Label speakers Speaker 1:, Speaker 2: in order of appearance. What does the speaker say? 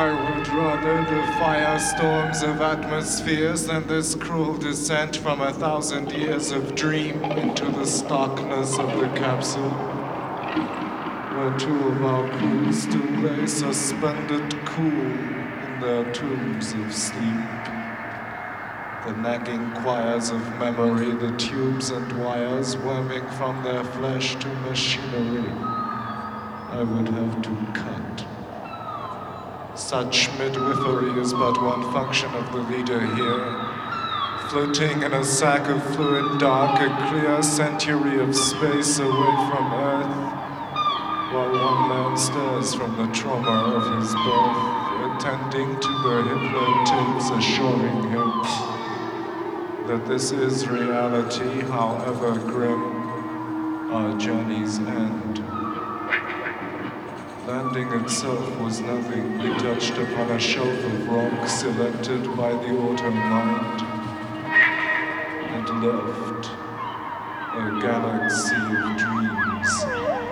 Speaker 1: I would rather the firestorms of atmospheres than this cruel descent from 1,000 years of dream into the starkness of the capsule, where two of our crew still lay suspended cool in their tombs of sleep. The nagging choirs of memory, the tubes and wires worming from their flesh to machinery, I would have to cut. Such midwifery is but one function of the leader here. Floating in a sack of fluid dark, a clear century of space away from Earth, while one man stares from the trauma of his birth, attending to the hypnotics, assuring him that this is reality, however grim our journey's end. Landing itself was nothing. We touched upon a shelf of rock selected by the auto mind and left a galaxy of dreams.